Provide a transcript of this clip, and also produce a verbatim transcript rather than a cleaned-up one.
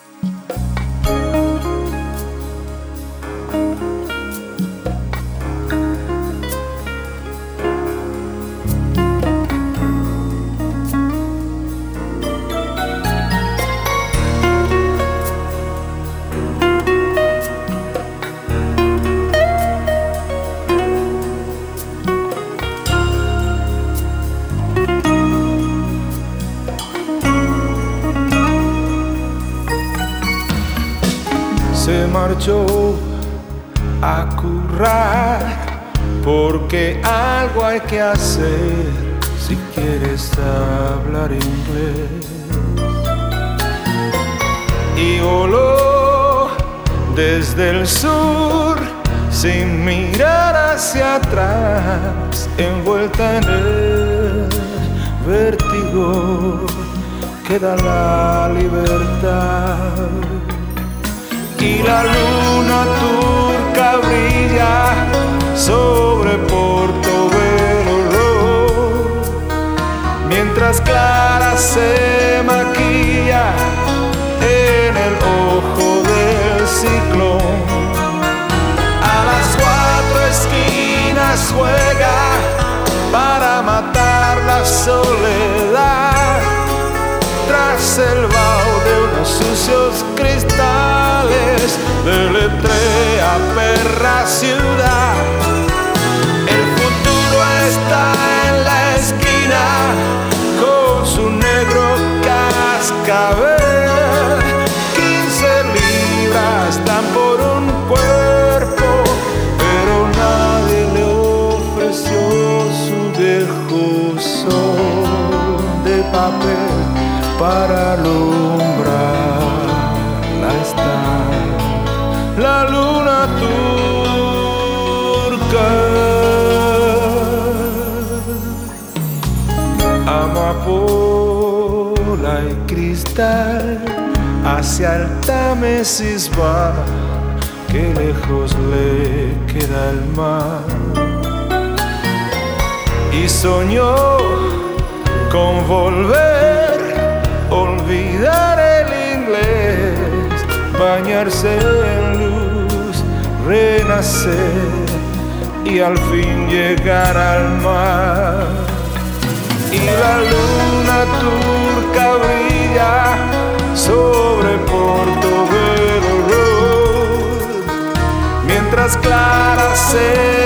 Se marchó a currar porque algo hay que hacer si quieres hablar inglés. Y voló desde el sur sin mirar hacia atrás, envuelta en el vértigo que da la libertad. Y la luna turca brilla sobre Portobelo, mientras Clara se maquilla en el ojo del ciclón. A las cuatro esquinas juega para matar la soledad, tras el vaho de unos sucios cristales, deletrea perra ciudad. El futuro está en la esquina con su negro cascabel. Quince libras dan por un cuerpo, pero nadie le ofreció su viejo sol de papel para alumbrarla está la luna turca. Amapola y cristal hacia el Támesis va, que lejos le queda el mar. Y soñó con volver, olvidar el inglés, bañarse en luz, renacer y al fin llegar al mar. Y la luna turca brilla sobre Portobelo Road, mientras Clara se